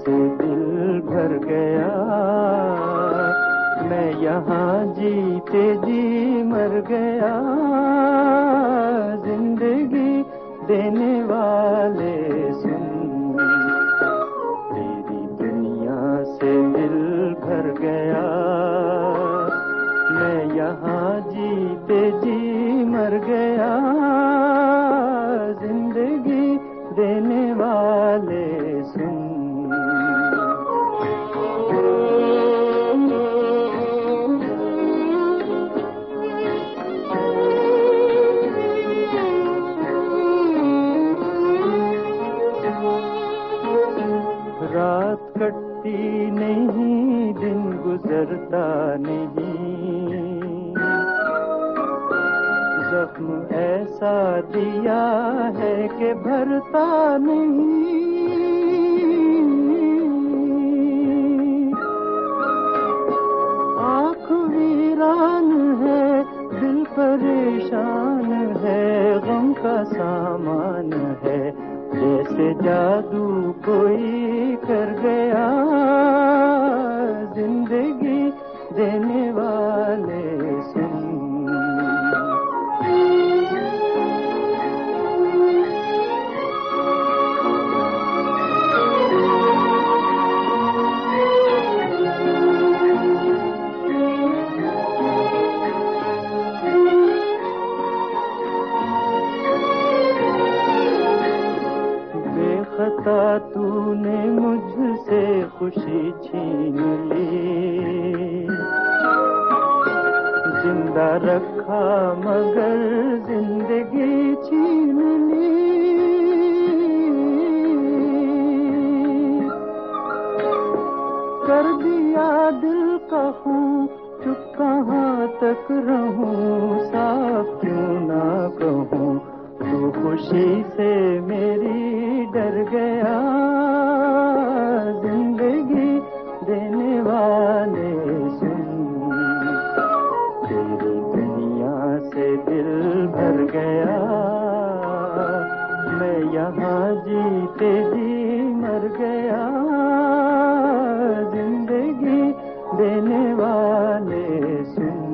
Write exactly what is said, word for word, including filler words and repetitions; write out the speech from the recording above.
से दिल भर गया, मैं यहाँ जीते जी मर गया। जिंदगी देने वाले सुन, तेरी दुनिया से दिल भर गया, मैं यहाँ जीते जी मर गया। जिंदगी देने वाले सुन। रात कटती नहीं, दिन गुजरता नहीं, जख्म ऐसा दिया है कि भरता नहीं। आँख वीरान है, दिल परेशान है, गम का सामान है, जैसे जादू कोई कर गया। जिंदगी देने वाले सुन। खता तूने मुझसे खुशी छीन ली, जिंदा रखा मगर जिंदगी छीन ली। कर दिया दिल का खून, चुप कहाँ तक रहूं, साफ क्यों ना कहूँ, तू खुशी से मेरी डर गया। जिंदगी देने वाले सुन, तेरी दुनिया से दिल भर गया, मैं यहाँ जीते जी मर गया। जिंदगी देने वाले सुन।